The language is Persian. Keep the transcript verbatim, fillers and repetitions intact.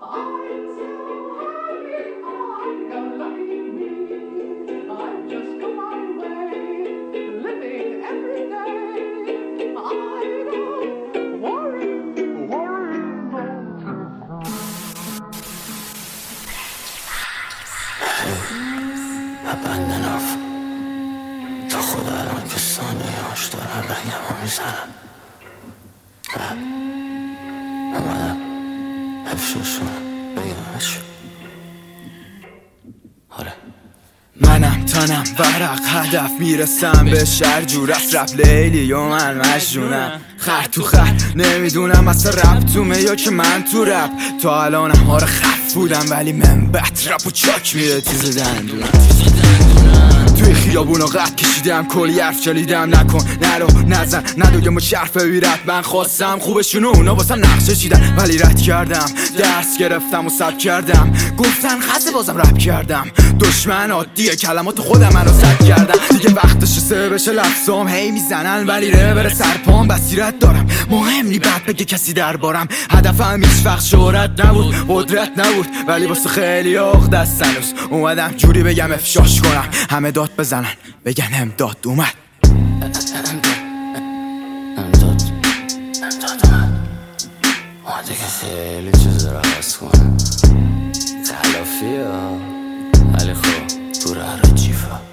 abandon تا خدا الان که ثانیه هاش دارم رنگم رو میزنم بعد اومدم افشوشونم بگمش. آره منم تنم ورق هدف میرسم به شهر جور رفت رپ لیلی و من مجنونم خر تو خر نمیدونم اصلا رپ تو یا که من تو رپ تا الانم آره خف بودم ولی من بط رپ و چاک میره تیز دندونم توی خیابونا قد کشیدم کلی حرف چلیدم نکن نرو نزن ندویم و شرف بیرت من خواستم خوبشونو اونا واسم نقشه چیدن ولی رد کردم درس گرفتم و سب کردم گفتن خسته بازم رپ کردم دشمن عادیه کلمات خودم منو سد کردم دیگه وقتش سه بشه لفظام هی میزنن ولی ره بره سرپام بصیرت دارم مهم نی بعد بگه کسی دربارم هدفم هیچ وقت شهرت نبود قدرت نبود ولی واسه خیلی عقد است هنوز اومدم جوری بگم افشاش کنم همه داد بزنن بگن امداد اومد امداد امداد اومد اومده که خیلی چیز رو عوض کنم تلافی ها ولی خب تو ره رو جیفا